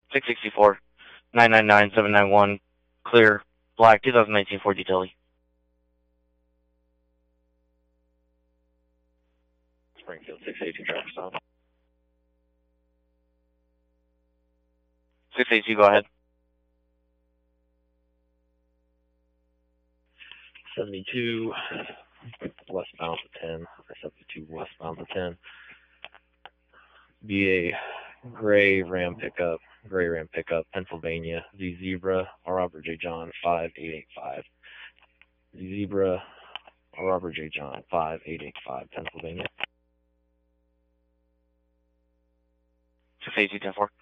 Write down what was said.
664, 999, 791, clear, black, 2019 Ford Utility. Springfield 682 traffic stop. 682, go ahead. 72 westbound to 10, or 72 westbound to 10. Be a gray Ram pickup, Pennsylvania, Z Zebra, Robert J. John 5885. Z Zebra, Robert J. John 5885, Pennsylvania. 682, 10-4.